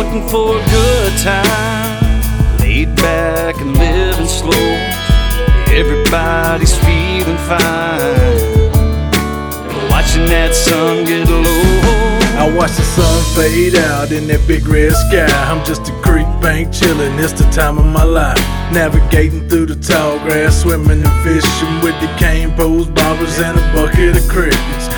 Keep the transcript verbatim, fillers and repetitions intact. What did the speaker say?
looking for a good time, laid back and living slow. Everybody's feeling fine, watching that sun get low. I watch the sun fade out in that big red sky. I'm just a creek bank chillin', it's the time of my life. Navigating through the tall grass, swimming and fishing with the cane poles, bobbers, and a bucket of crickets.